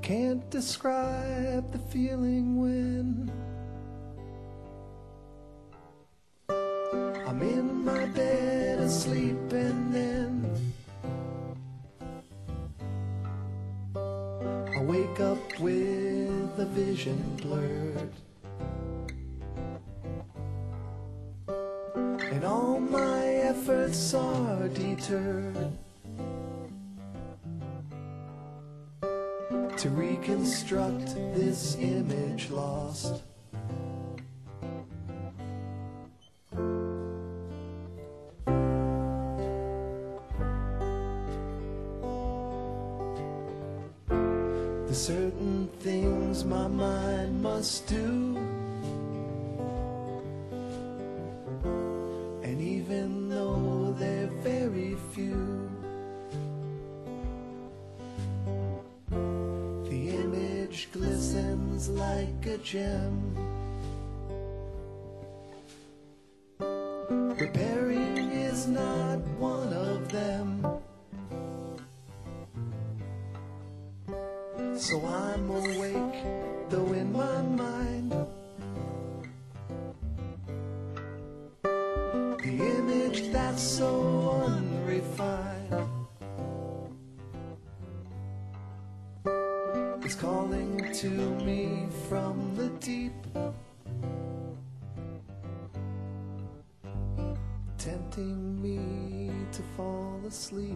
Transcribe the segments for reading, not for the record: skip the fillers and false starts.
can't describe the feeling when I'm in my bed asleep and then I wake up with the vision blurred and all my efforts are deterred to reconstruct this image lost. There's certain things my mind must do, and even though they're very few, glistens like a gem. Repairing is not one of them, so I'm awake, though in my mind the image that's so unrefined is calling to me from the deep, tempting me to fall asleep.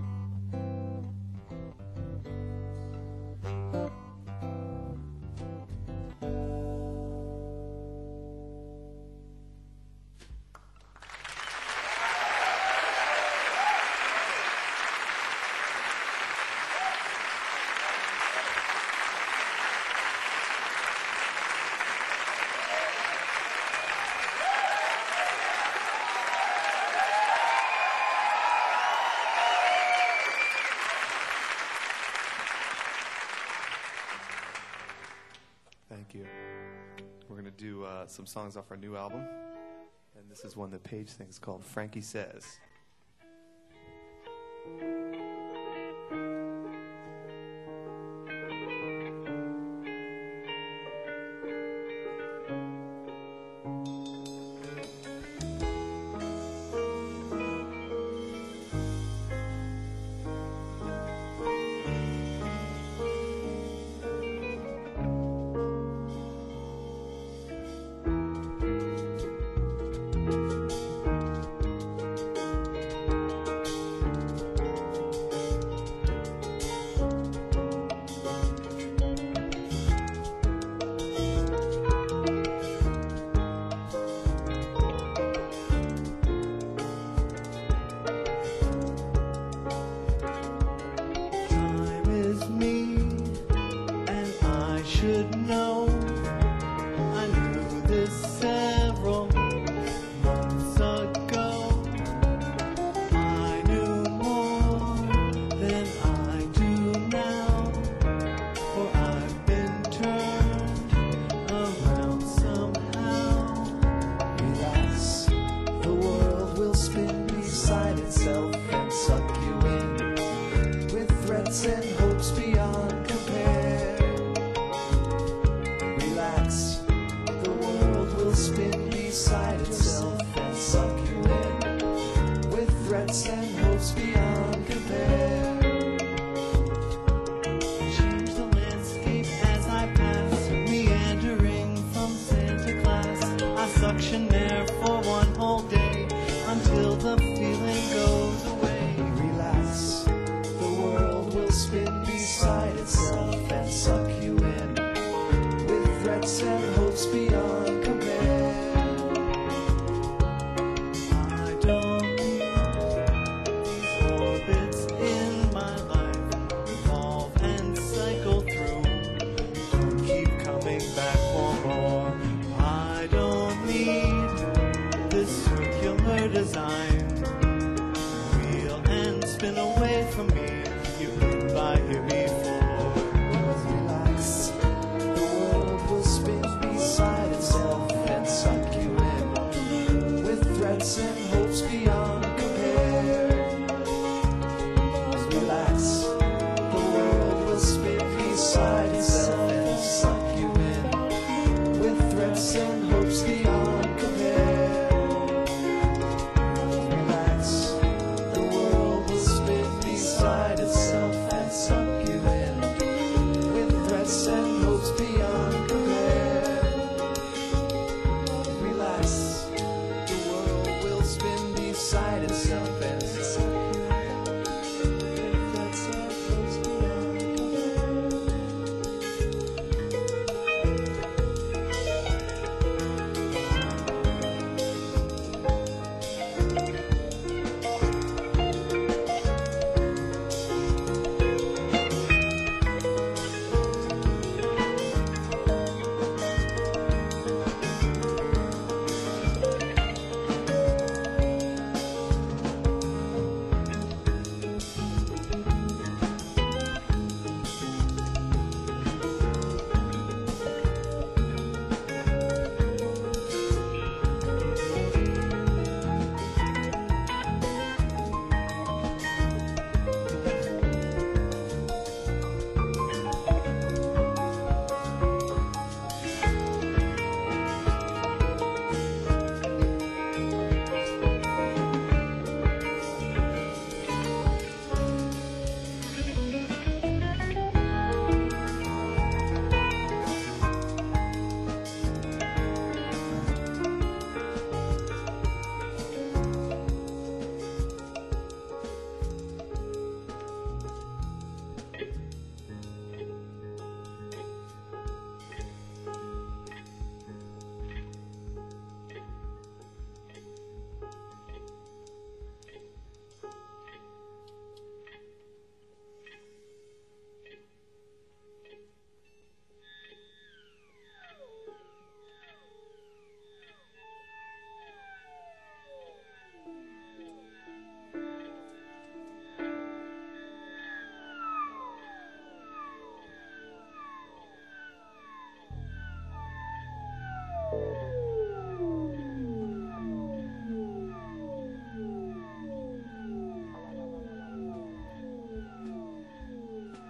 Thank you. We're going to do some songs off our new album, and this is one that Paige sings called Frankie Says. Relax, the world will spin beside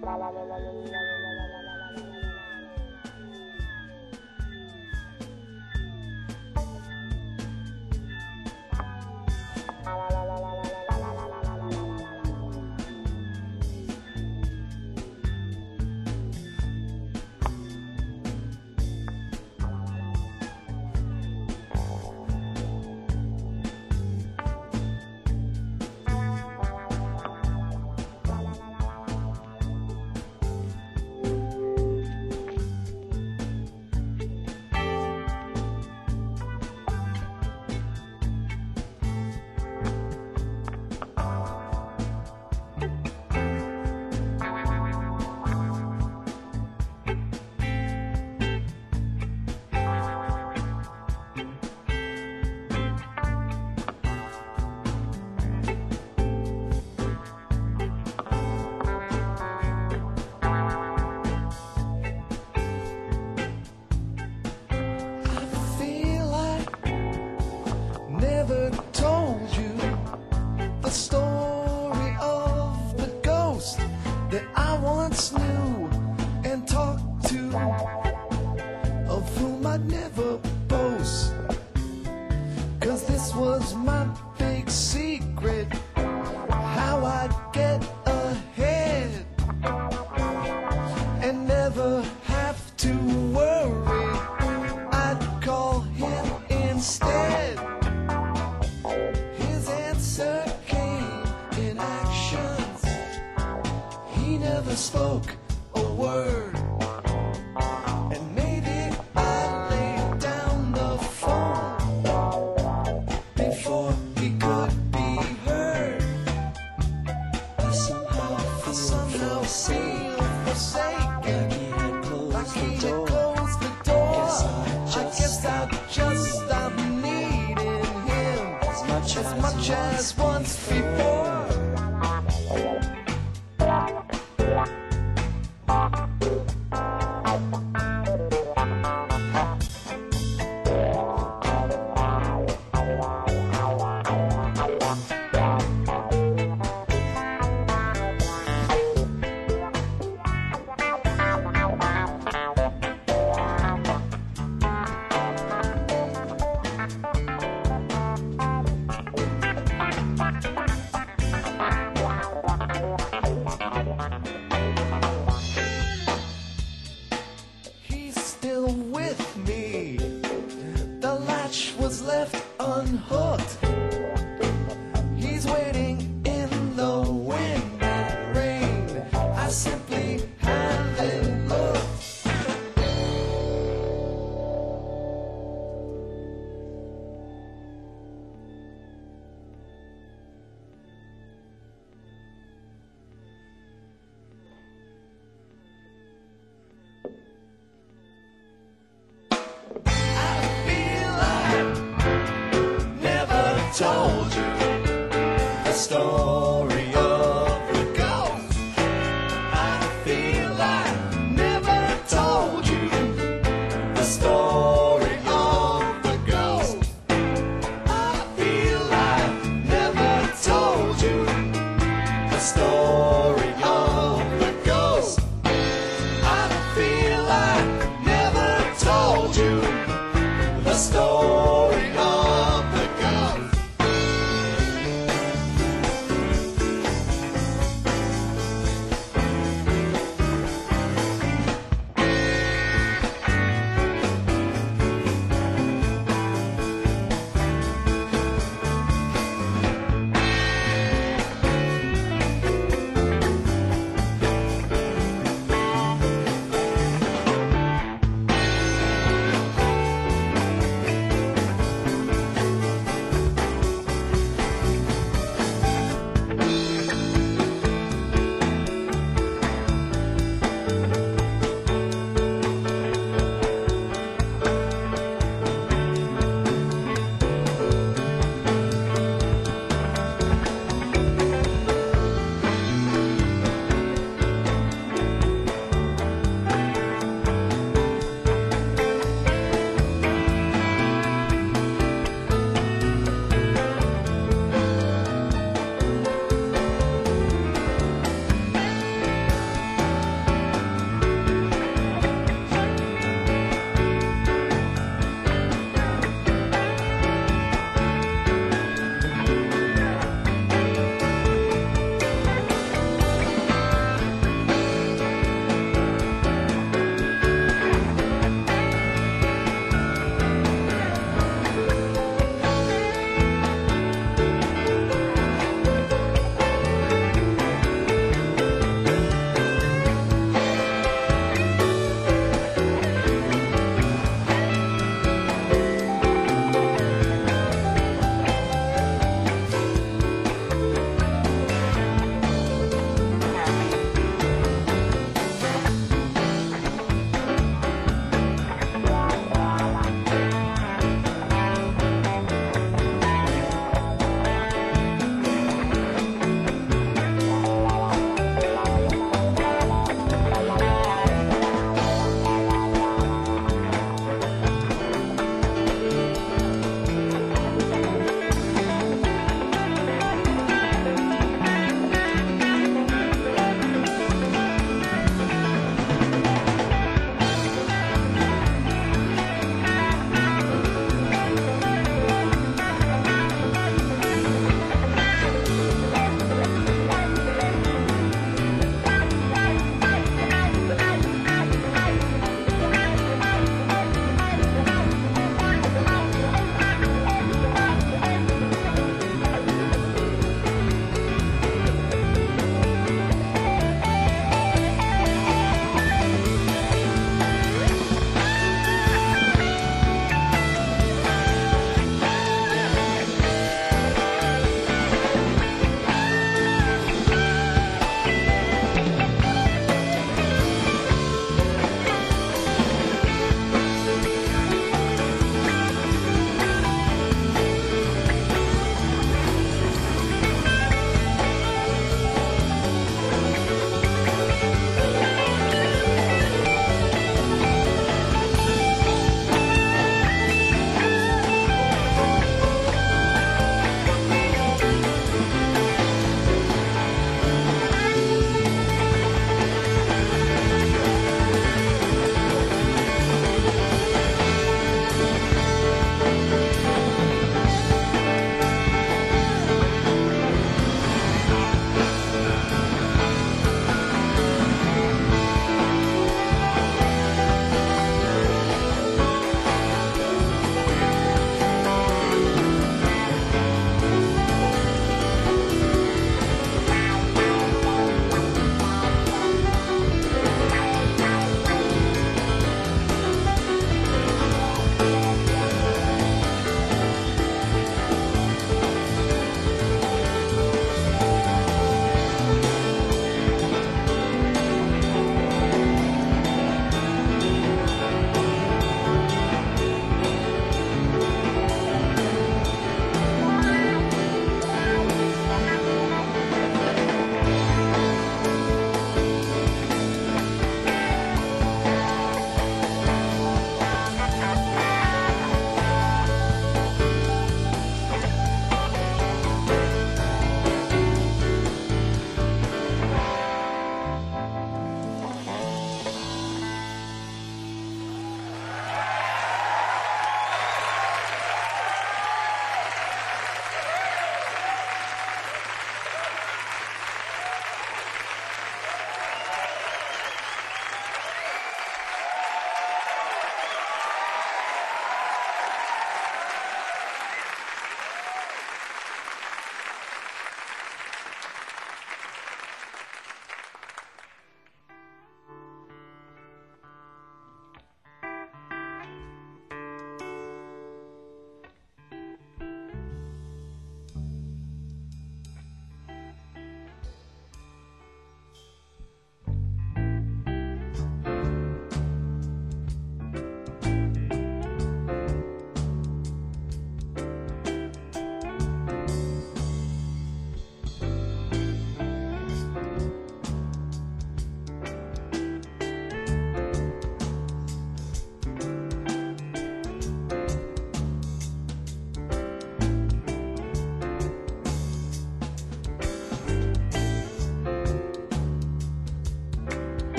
told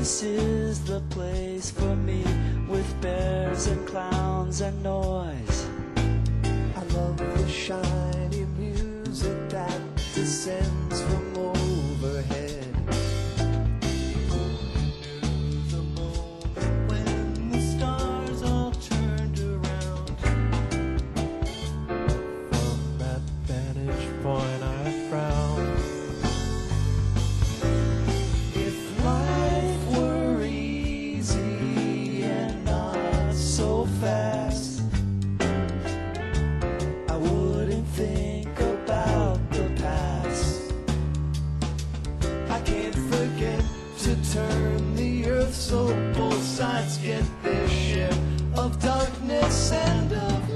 This is the place for me, with bears and clowns and noise. I love the shiny music that descends from overhead. The moment when the stars all turned around. From that vantage point I frown. If life were easy and not so fast, I wouldn't think about the past. I can't forget to turn the earth so both sides get their share of darkness and of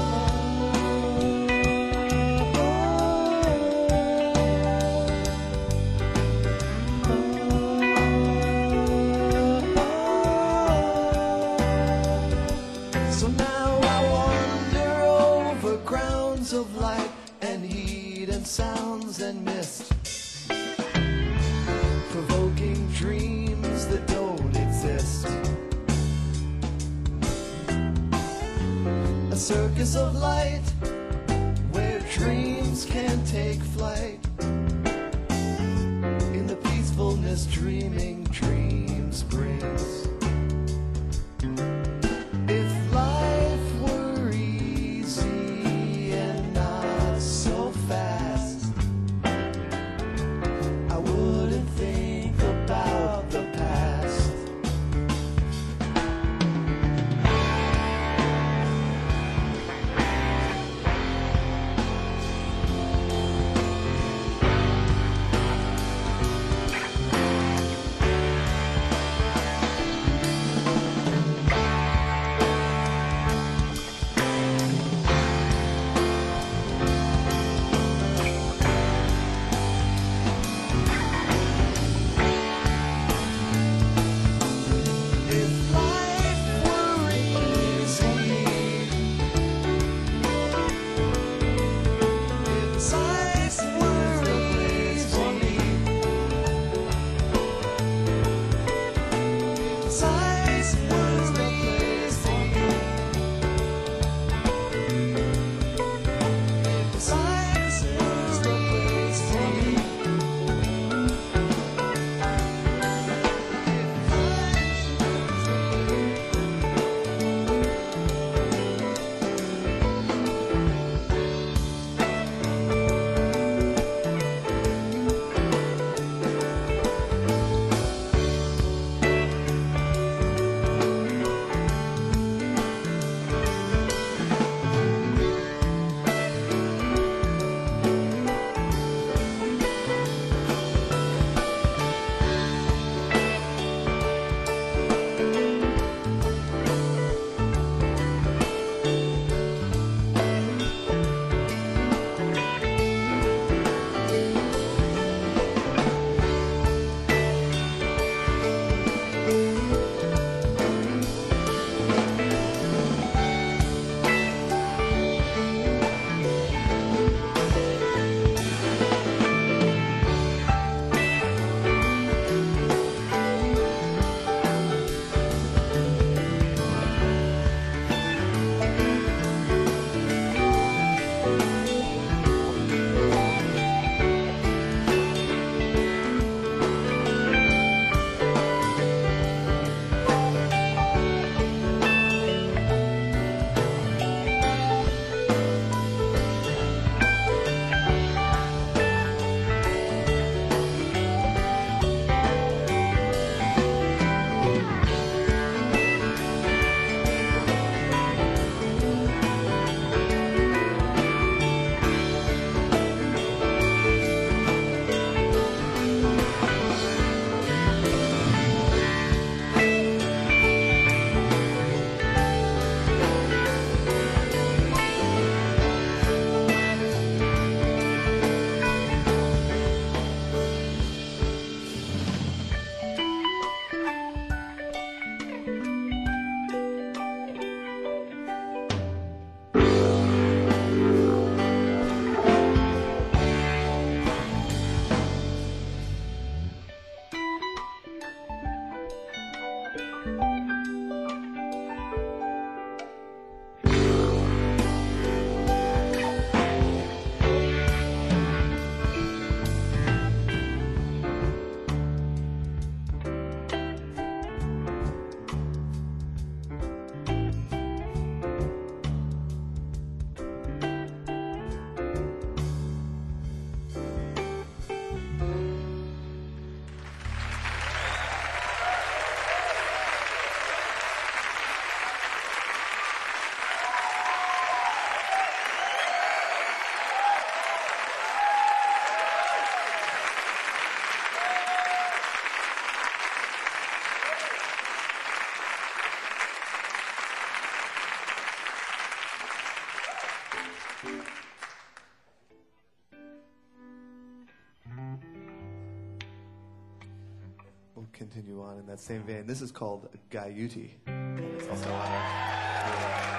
love. So now I wander over grounds of light and heat and sounds and mist, provoking dreams that don't exist. A circus of light where dreams can take flight. In the peacefulness dreaming dreams brings. If life were easy and not so fast, I wouldn't think about the past. continue on in that same vein. This is called Gaiuti. It's also on our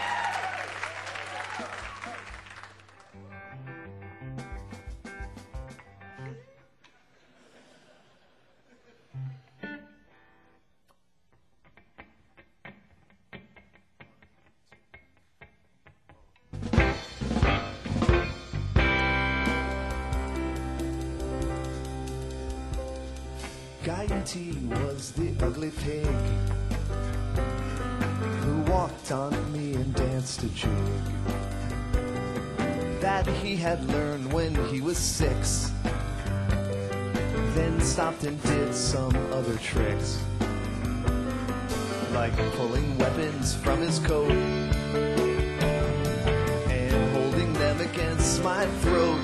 Gaiuti was the ugly pig who walked on me and danced a jig that he had learned when he was 6, then stopped and did some other tricks, like pulling weapons from his coat and holding them against my throat.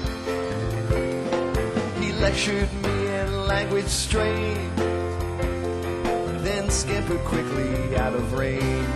He lectured me in language strange, then scampered quickly out of range.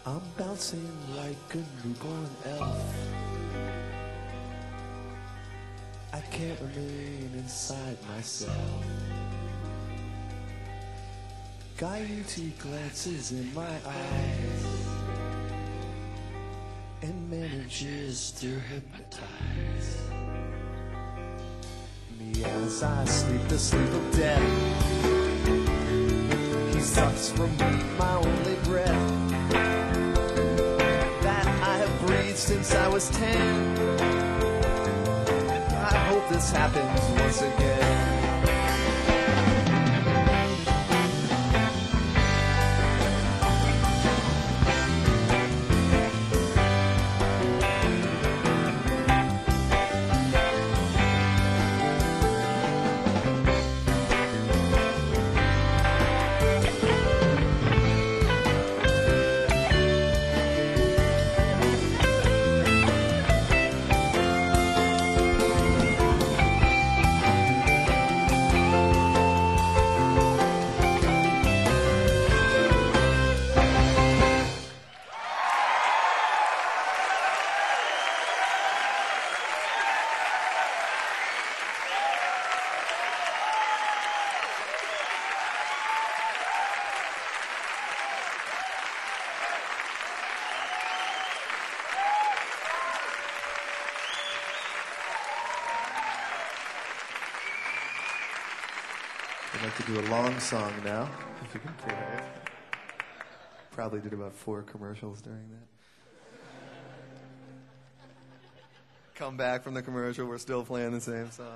I'm bouncing like a newborn elf. I can't remain inside myself. Gaiety glances in my eyes and manages to hypnotize me as I sleep the sleep of death. He sucks from me my only breath that I have breathed since I was 10. I hope this happens once again. I'd like to do a long song now, if you can play it. Probably did about 4 commercials during that. Come back from the commercial, we're still playing the same song.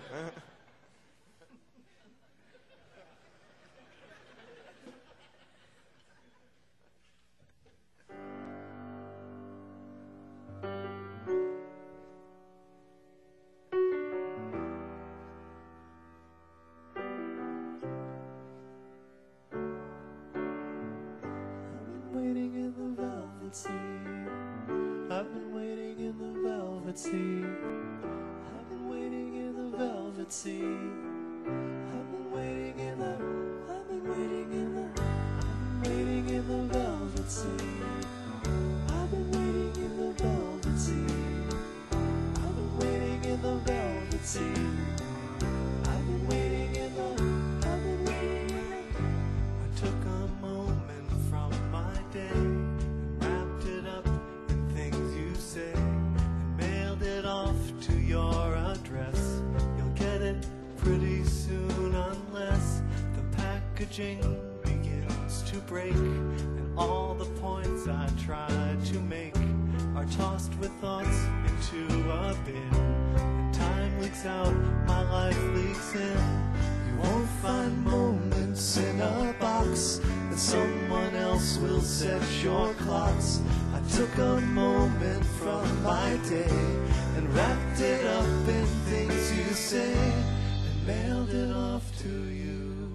Waiting in the velvet sea. I've been waiting in the velvet sea. I've been waiting in the velvet sea. I've been waiting in the. I've been waiting in the. I've been waiting in the velvet sea. I've been waiting in the velvet sea. I've been waiting in the velvet sea. I've been waiting in the. I've been waiting in the. I took a moment from my day and wrapped it up in things you say and mailed it off to your address. You'll get it pretty soon unless the packaging begins to break and all the points I tried to make are tossed with thoughts into a bin. And time leaks out, my life leaks in. You won't find moments in a box, and someone else will set your clocks. I took a moment from my day and wrapped it up in things you say and mailed it off to you.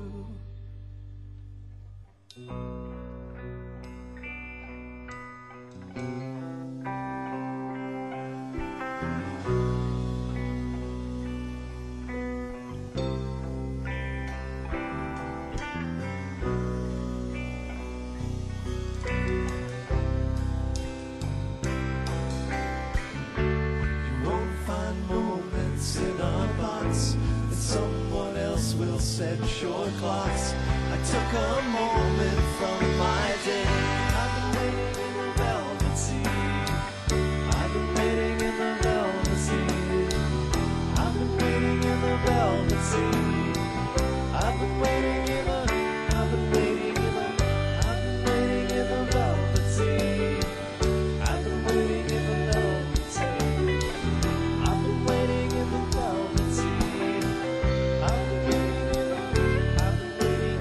Set your clocks. I took a moment from my day. I've been waiting in the velvet sea. I've been waiting in the velvet sea. I've been waiting in the velvet sea. I've been waiting in the. I've been waiting in the. I've been waiting in the velvet sea. I've been waiting in the velvet sea. I've been waiting in the velvet sea. I've been waiting.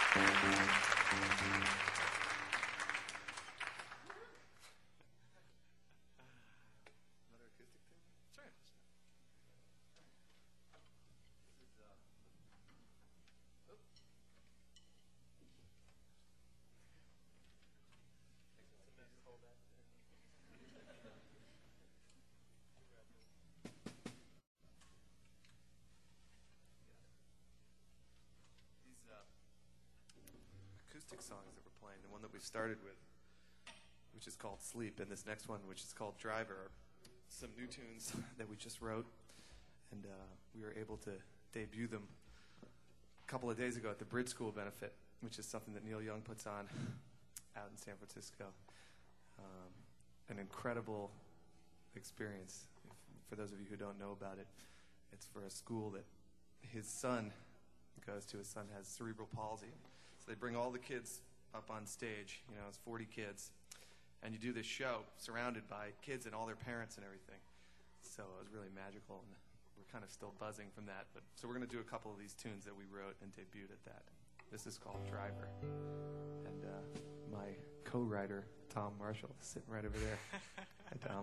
Acoustic songs that we're playing, the one that we started with, which is called Sleep, and this next one, which is called Driver, are some new tunes that we just wrote, and we were able to debut them a couple of days ago at the Bridge School benefit, which is something that Neil Young puts on out in San Francisco. An incredible experience. For those of you who don't know about it, it's for a school that his son goes to. His son has cerebral palsy. So they bring all the kids up on stage, it's 40 kids, and you do this show surrounded by kids and all their parents and everything. So it was really magical, and we're kind of still buzzing from that. So we're going to do a couple of these tunes that we wrote and debuted at that. This is called Driver, and my co-writer, Tom Marshall, is sitting right over there. Hi, Tom.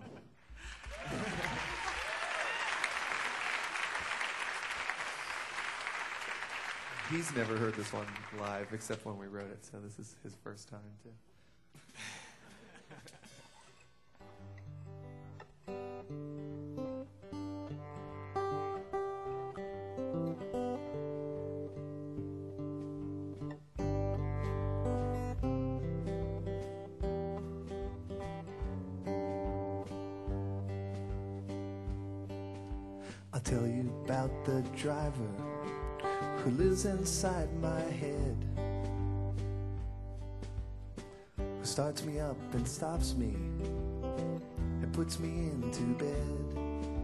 He's never heard this one live except when we wrote it, so this is his first time too. I'll tell you about the driver who lives inside my head, who starts me up and stops me and puts me into bed.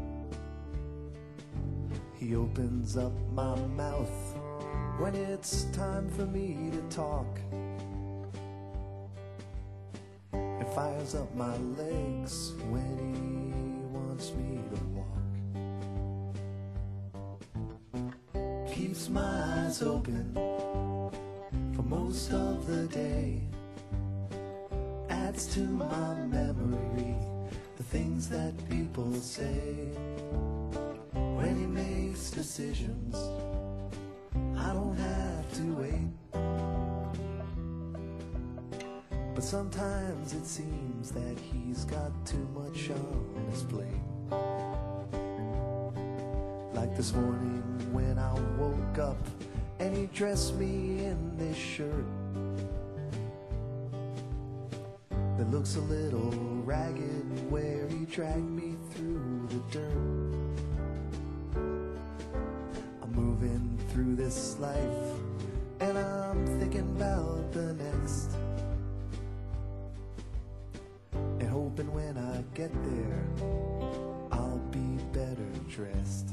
He opens up my mouth when it's time for me to talk, and fires up my legs when he wants me to walk. Keeps my eyes open for most of the day, adds to my memory the things that people say. When he makes decisions, I don't have to wait, but sometimes it seems that he's got too much on his plate. Like this morning when I woke up and he dressed me in this shirt that looks a little ragged, where he dragged me through the dirt. I'm moving through this life and I'm thinking about the next, and hoping when I get there I'll be better dressed.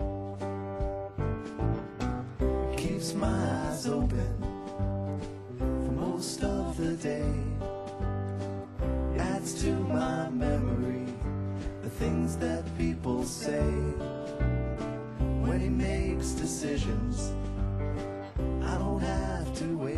Keeps my eyes open for most of the day, adds to my memory the things that people say. When he makes decisions, I don't have to wait.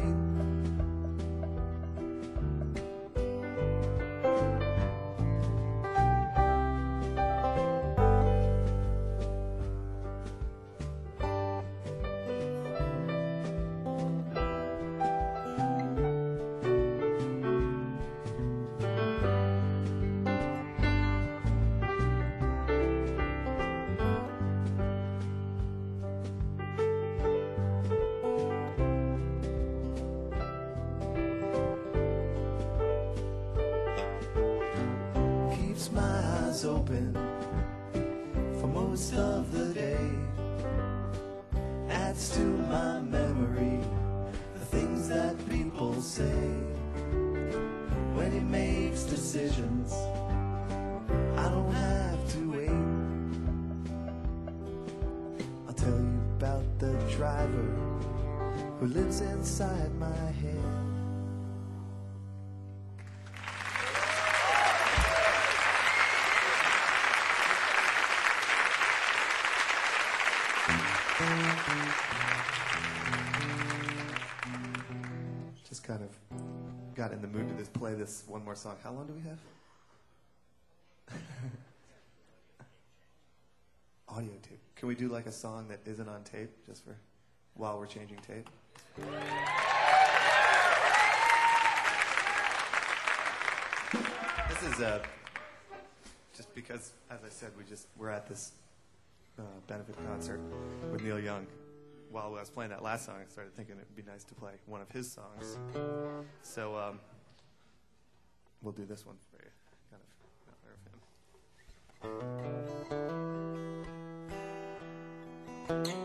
Open for most of the day, adds to my memory the things that people say. When he makes decisions, I don't have to wait. I'll tell you about the driver who lives inside my head. kind of got in the mood to just play this one more song. How long do we have? Audio tape. Can we do like a song that isn't on tape just for while we're changing tape? This is just because, as I said, we're at this benefit concert with Neil Young. While I was playing that last song, I started thinking it would be nice to play one of his songs. So we'll do this one for you, kind of in honor of him.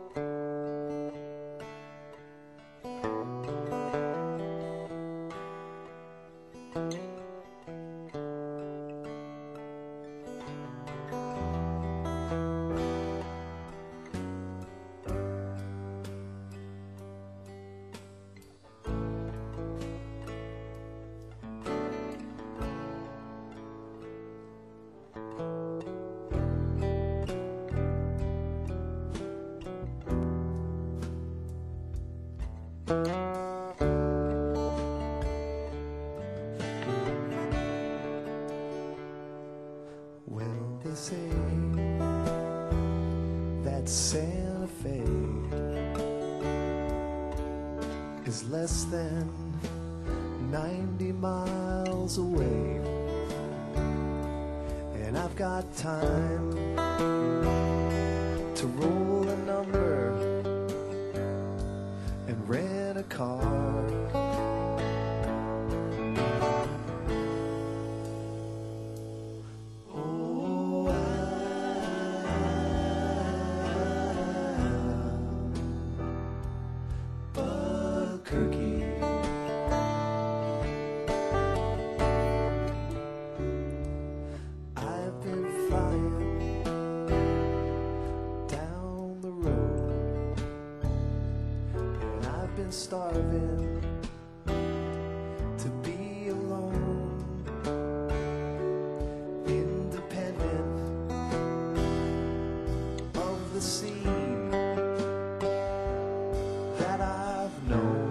Well, they say that Santa Fe is less than 90 miles away, and I've got time to roll a number and rent a car. Starving to be alone, independent of the scene that I've known.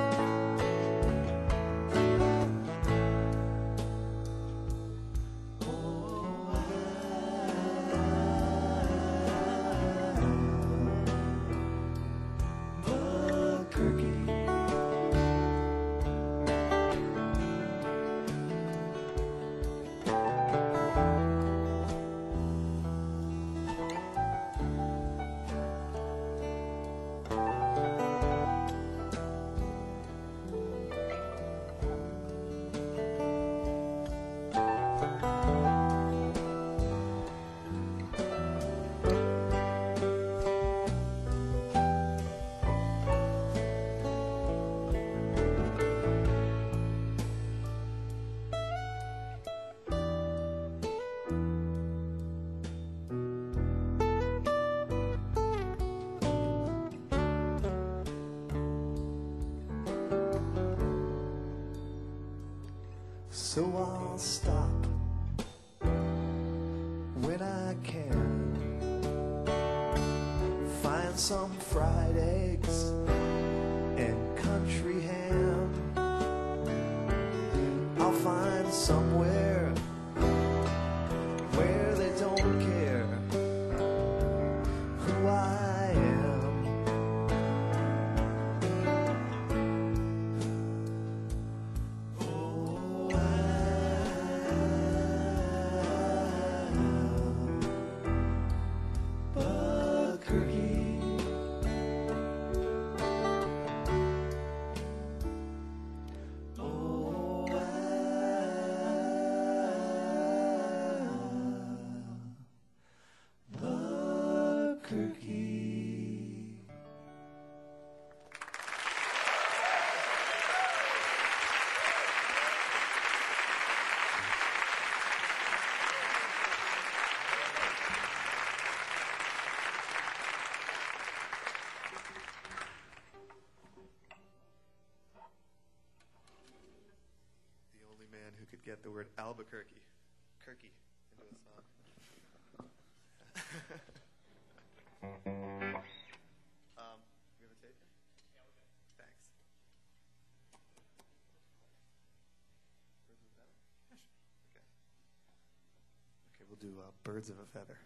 So I'll stop when I can, find some fried eggs and country ham. I'll find somewhere where they don't care who I am. Who could get the word Albuquerque, into a song. We have a tape? Yeah, we got it. Thanks. do Birds of a Feather.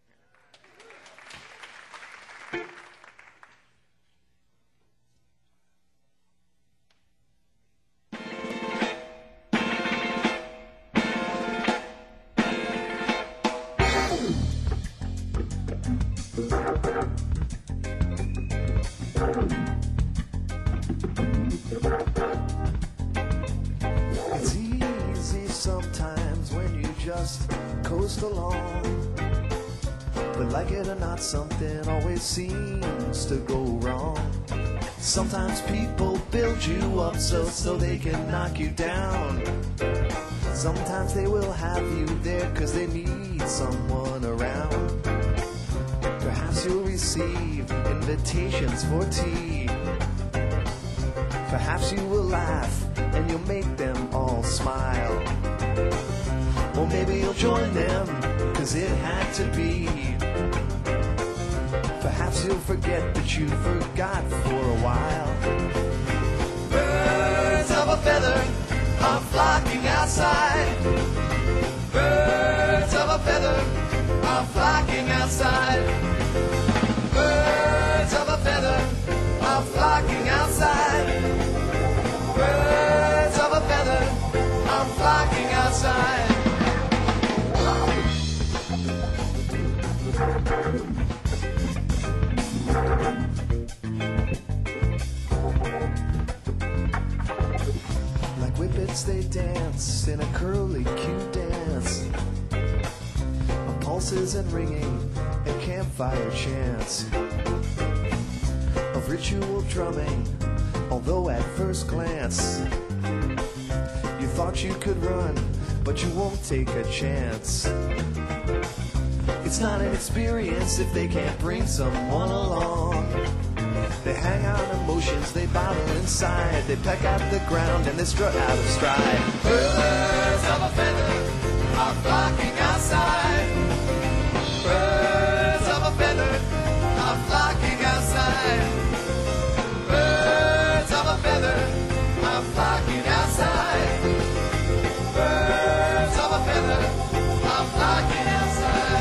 It's easy sometimes when you just coast along, but like it or not, something always seems to go wrong. Sometimes people build you up so they can knock you down. Sometimes they will have you there 'cause they need someone around. Perhaps you'll receive invitations for tea. Perhaps you will laugh and you'll make them all smile. Or maybe you'll join them 'cause it had to be. Perhaps you'll forget that you forgot for a while. Birds of a feather are flocking outside. Birds of a feather are flocking outside. Birds of a feather are flocking outside. Birds of a feather are flocking outside. Like whippets they dance in a curly cute dance of pulses and ringing and campfire chants, of ritual drumming, although at first glance you thought you could run, but you won't take a chance. It's not an experience if they can't bring someone along. They hang out emotions, they bottle inside, they peck at the ground and they strut out of stride. Birds of a feather are flocking outside. Birds of a feather are flocking outside. Birds of a feather are flocking outside. Birds of a feather are flocking outside.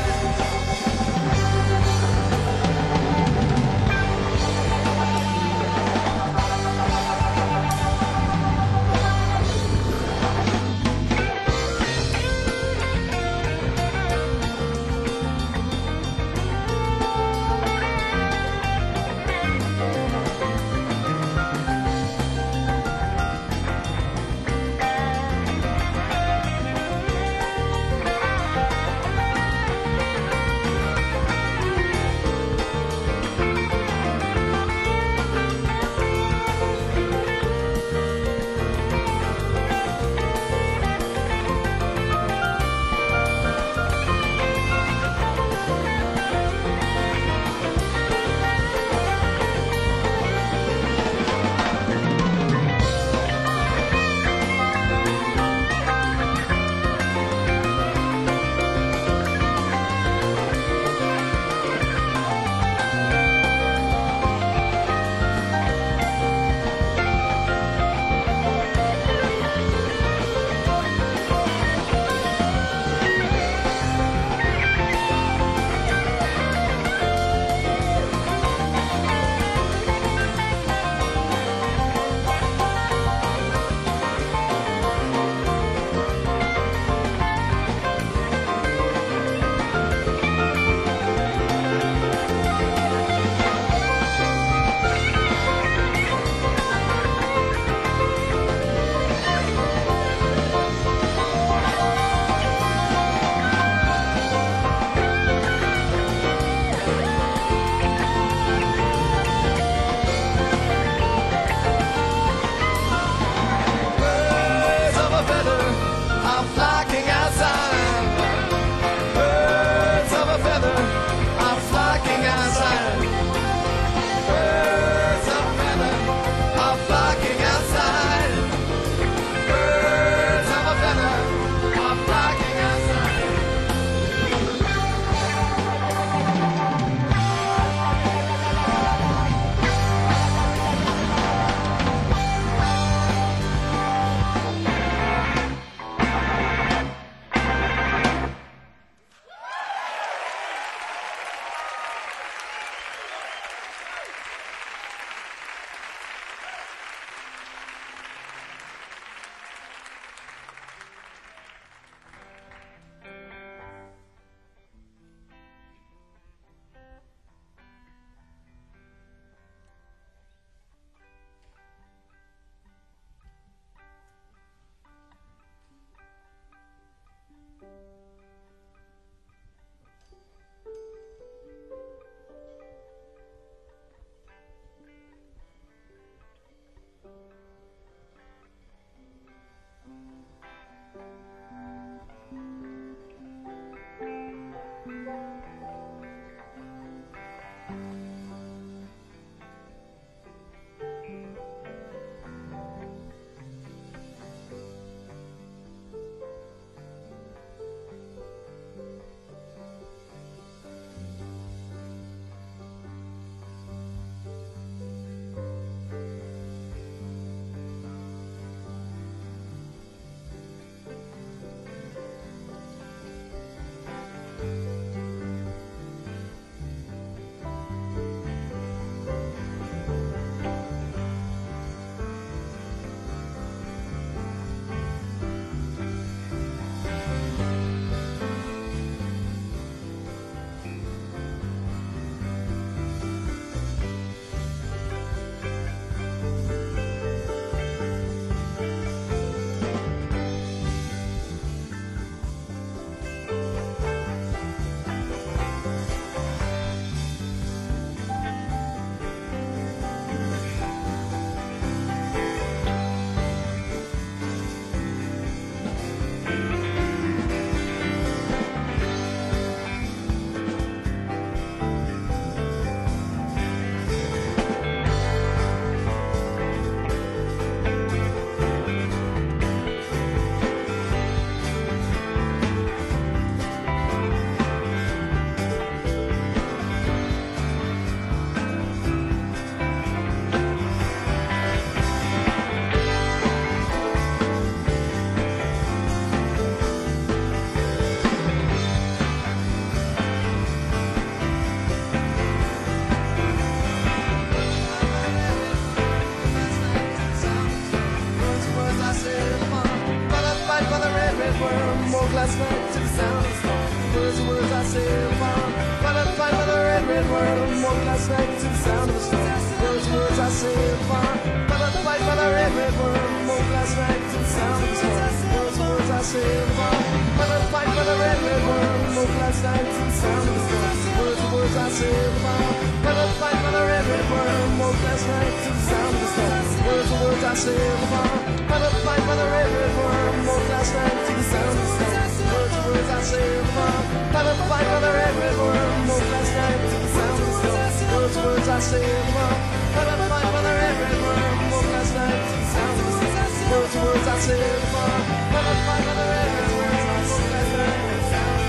last night to the sound of the storm. Words, the words I said upon. By the fight by the red, red worm. Woke last night to the sound of the storm. Words, the words I said upon. By the fight by the red, red worm. Woke last night to the sound of the storm. Words, the words I said upon. By the fight by the red, red worm. Woke last night to the sound of the storm. Words, the words I said upon. By the fight by the red, red worm. Woke last night to the sound of the storm. Words, the words I said upon. By the fight by the red, red worm. Woke last night to the sound of the storm. Words, the words I said upon. By the fight by the red, red worm. Woke last night to the sound of the storm. Words, the words I said upon. By the fight by the red, red worm. Woke last night to the sound of the storm. Words, the words I said upon. By the fight by the red, red worm. Woke last night to the sound of the storm.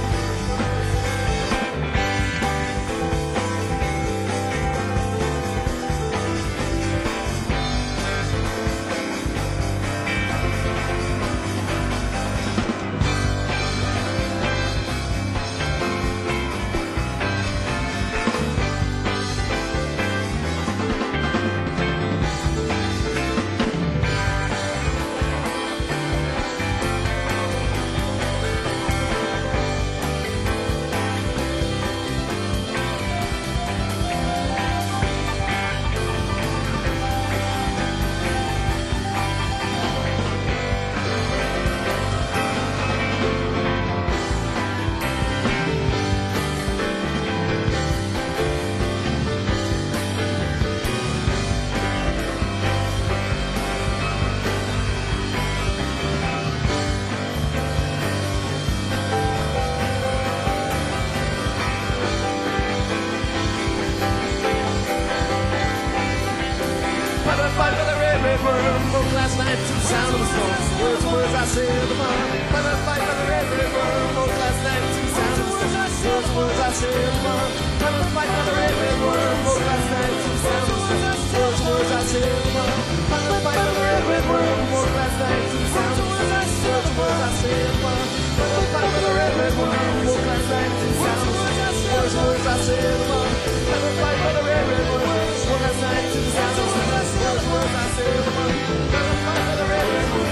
Last night to the sound of the storm. Words, words I said upon. By the fight by the red, red worm. Woke last night to the sound of the storm. Words, words I said upon. By the fight by the red, red worm. Woke last night to the sound of the storm. Words, words I said upon. By the fight by the red, red worm. Woke last night to the sound of the storm. Words, words I said upon. By the fight by the red, red worm. Woke last night to the sound of the storm. Words, words I said upon. By the fight by the red, red worm. Woke last night to the sound of the storm. Words, words I said upon. By the fight by the red, red worm.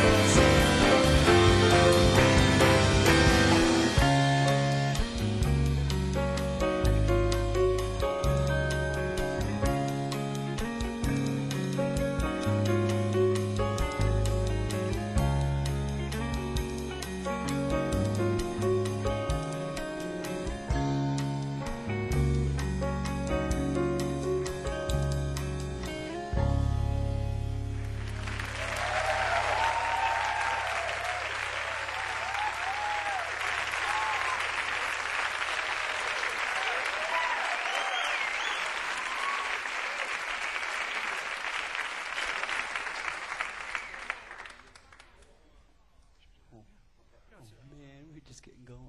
Just getting going.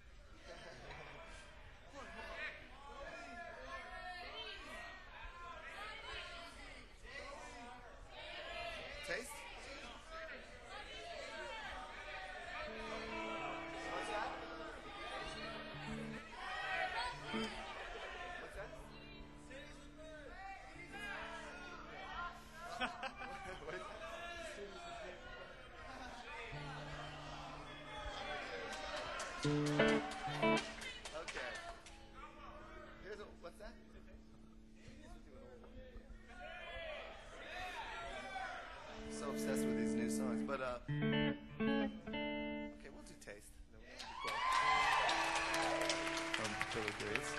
Taste? What's that? Okay. Here's what's that? So obsessed with these new songs, but okay, we'll do Taste. Billy Grace.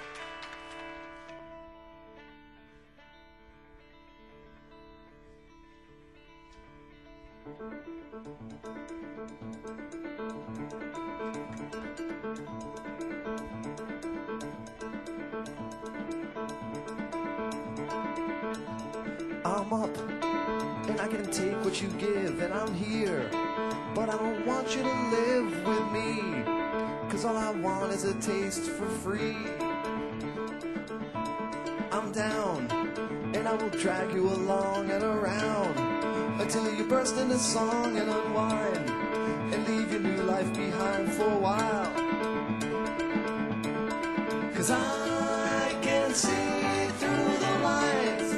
I'm up, and I can take what you give, and I'm here, but I don't want you to live with me, 'cause all I want is a taste for free. I'm down, and I will drag you along and around, until you burst into song and unwind, and leave your new life behind for a while. 'Cause I can see through the lines,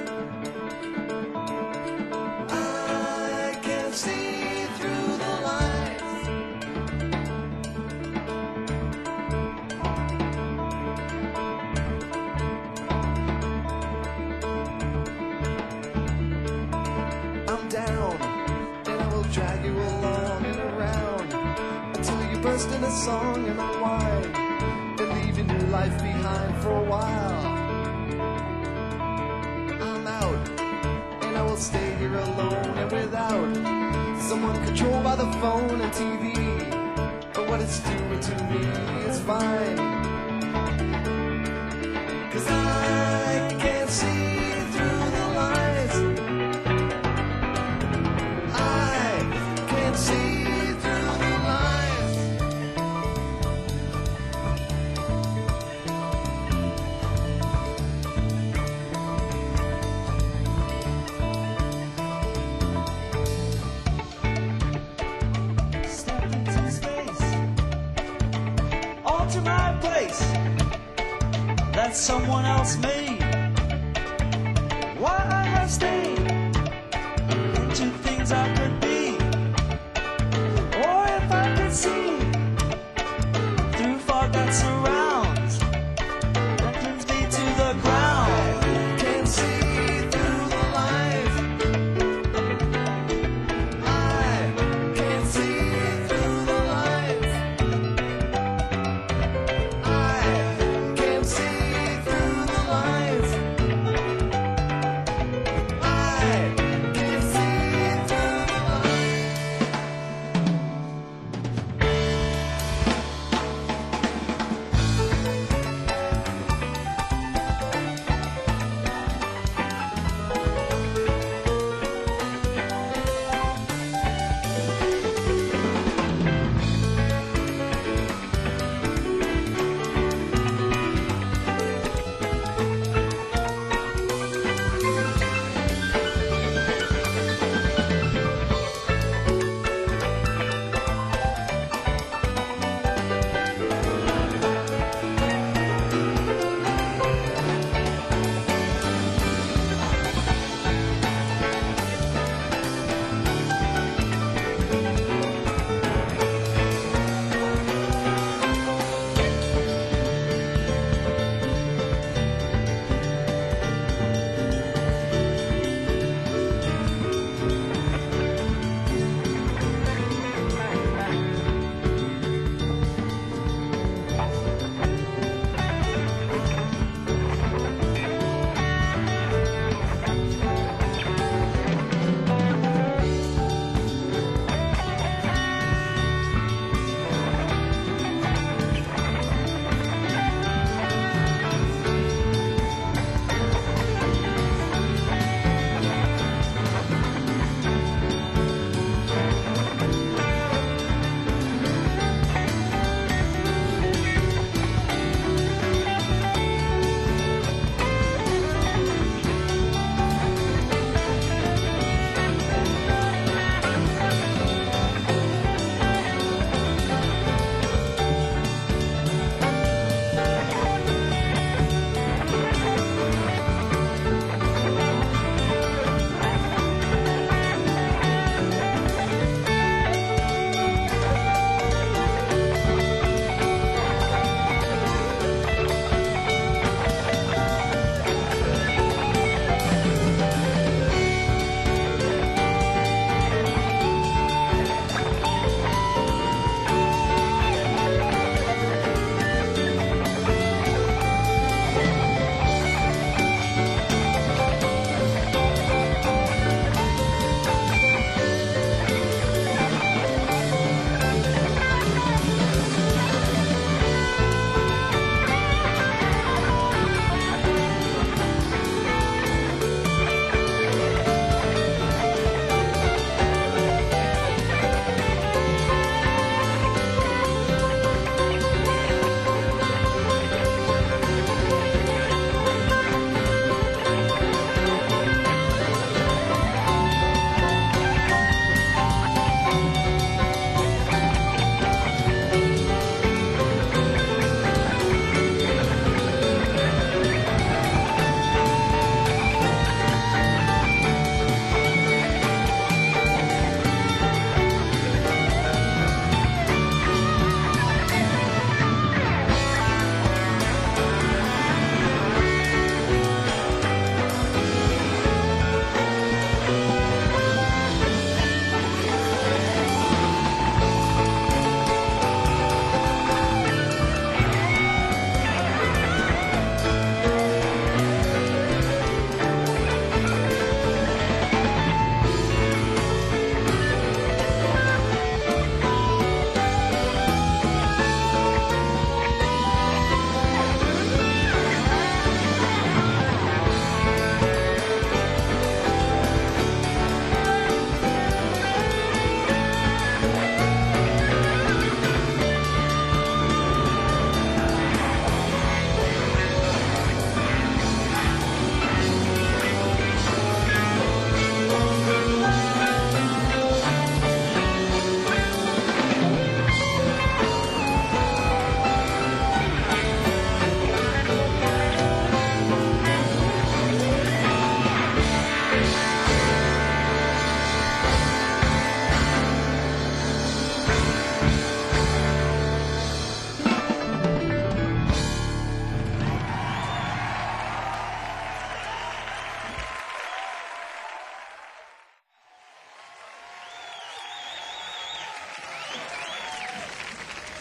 I can see through the lines, lost in a song and a wine, and leaving your life behind for a while. I'm out, and I will stay here alone and without someone controlled by the phone and TV. But what it's doing to me is fine, 'cause I can't see through the lies. I can't see through the lies. Step into space, alter my place. That someone else made. Why I have stayed into things I could be, or if I could see through fog that surrounds and brings me to the ground. Can't see through the lies. I can't see through the lies. I can't see through the lies.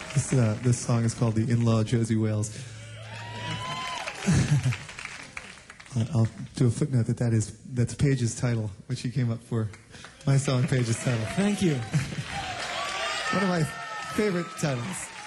This song is called The In-Law Josie Wales. I'll do a footnote that's Paige's title, which he came up for. My song, Paige's title. Thank you. One of my favorite titles.